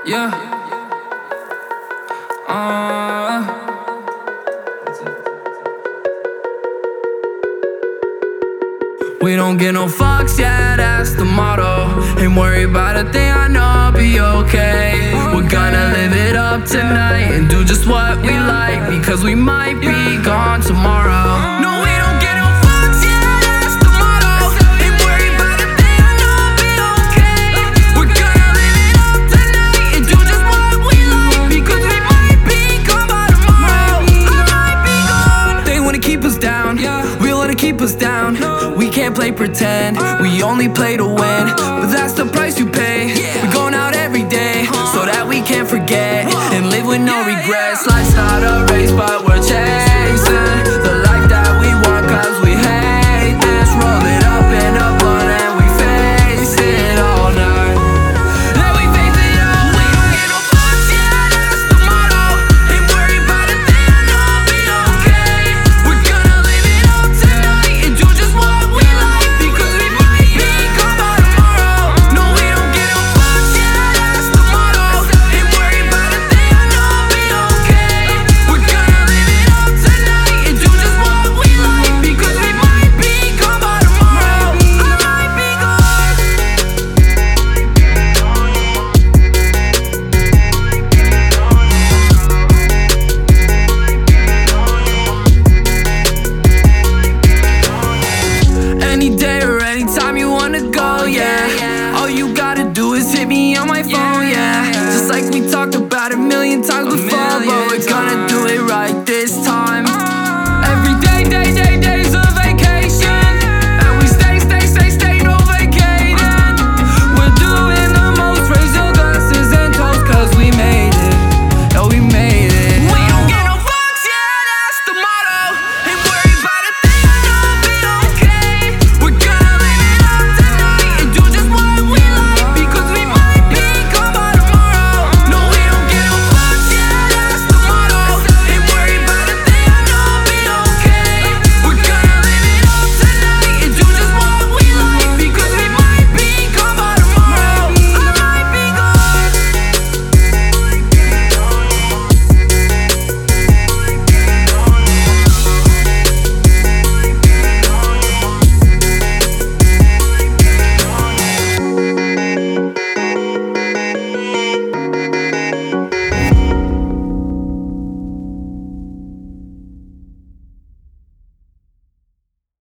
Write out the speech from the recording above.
Yeah. We don't get no fucks, yeah, that's the motto. Ain't worried about a thing, I know I'll be okay. We're gonna live it up tonight and do just what we like, because we might be gone tomorrow. No, we don't get no fucks, yeah, that's the motto. Ain't worried about a thing, I know I'll be okay. We're gonna live it up tonight and do just what we like, because we might be gone by tomorrow. I might be gone. They wanna keep us down, we wanna keep us down. We can't play pretend, we only play to win, but that's the price